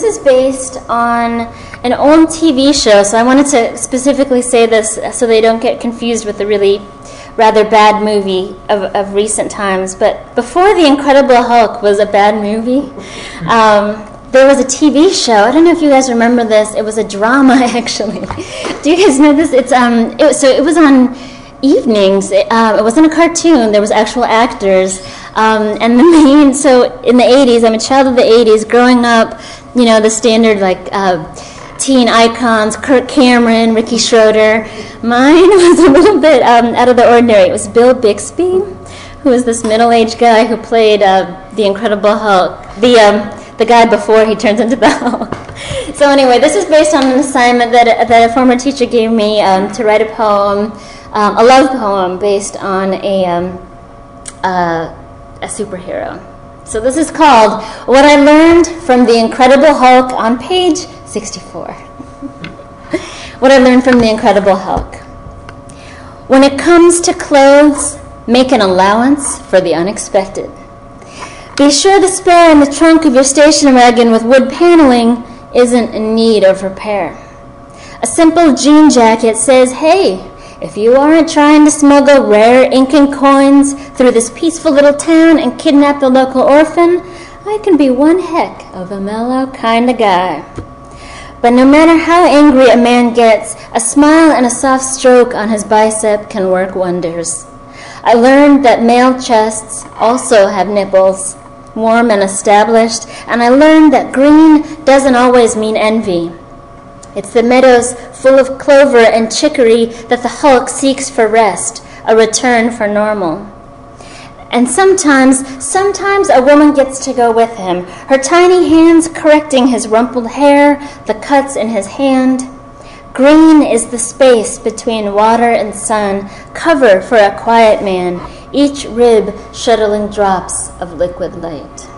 This is based on an old TV show, so I wanted to specifically say this so they don't get confused with the really rather bad movie of recent times. But before The Incredible Hulk was a bad movie, there was a TV show. I don't know if you guys remember this. It was a drama, actually. Do you guys know this? It was on evenings. It wasn't a cartoon. There was actual actors. And so in the 80s, I'm a child of the 80s, growing up, you know, the standard teen icons, Kirk Cameron, Ricky Schroeder. Mine was a little bit out of the ordinary. It was Bill Bixby, who was this middle-aged guy who played the Incredible Hulk, the guy before he turns into the Hulk. So anyway, this is based on an assignment that a former teacher gave me to write a poem, a love poem based on a superhero. So this is called What I Learned from the Incredible Hulk on page 64. What I Learned from the Incredible Hulk. When it comes to clothes, make an allowance for the unexpected. Be sure the spare in the trunk of your station wagon with wood paneling isn't in need of repair. A simple jean jacket says, hey, if you aren't trying to smuggle rare Incan coins through this peaceful little town and kidnap the local orphan, I can be one heck of a mellow kind of guy. But no matter how angry a man gets, a smile and a soft stroke on his bicep can work wonders. I learned that male chests also have nipples, warm and established, and I learned that green doesn't always mean envy. It's the meadows full of clover and chicory that the Hulk seeks for rest, a return for normal. And sometimes a woman gets to go with him, her tiny hands correcting his rumpled hair, the cuts in his hand. Green is the space between water and sun, cover for a quiet man, each rib shuttling drops of liquid light.